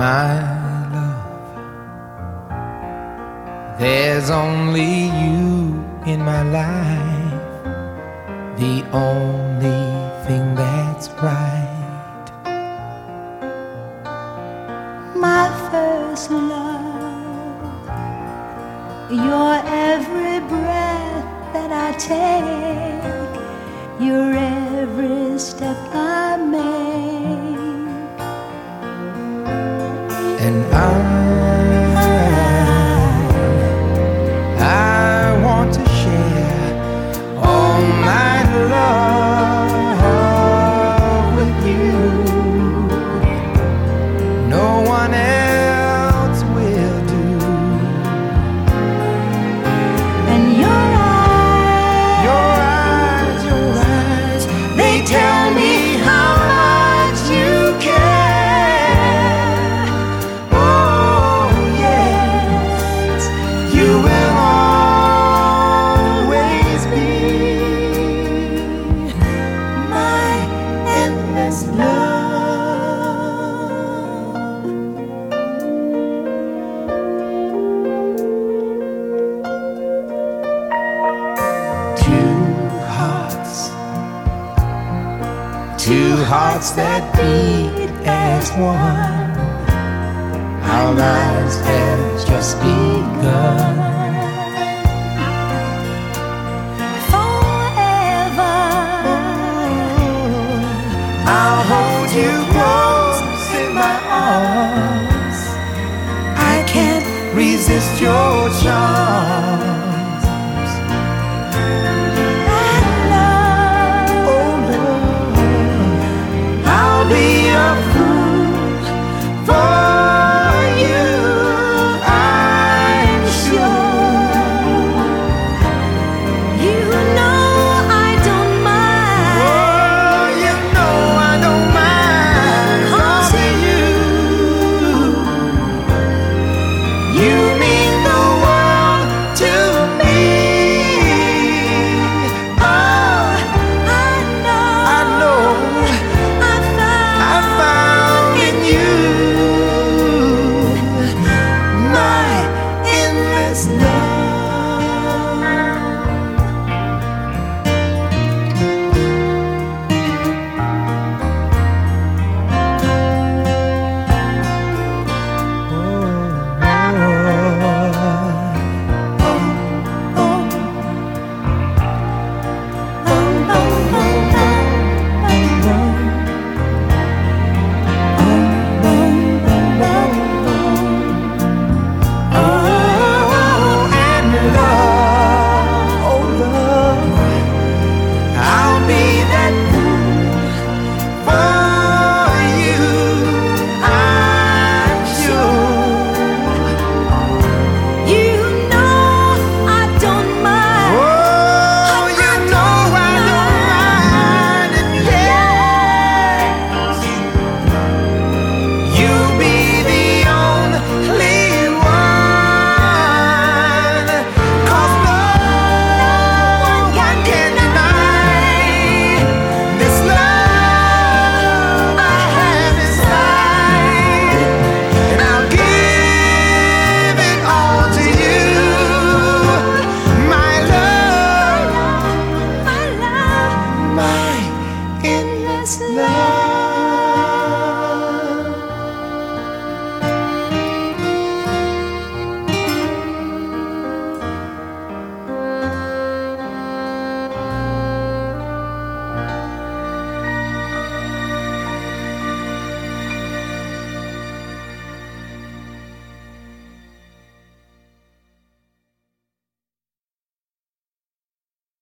My love, there's only you in my life, the only thing that's right. My first love, your every breath that I take, your every step I make. And I want to share all my love with you. No one else will do. And your eyes, they tell me how much you care. Oh yes, you will always be my endless love. Two hearts that beat as one. Our lives have just begun. Forever, I'll hold you close in my arms. I can't resist your charms. I'll be a fool for you, I'm sure. you know I don't mind. Oh, you know I don't mind. 'Cause of you mean the world to me. Oh, I know I found in you my endless love. love.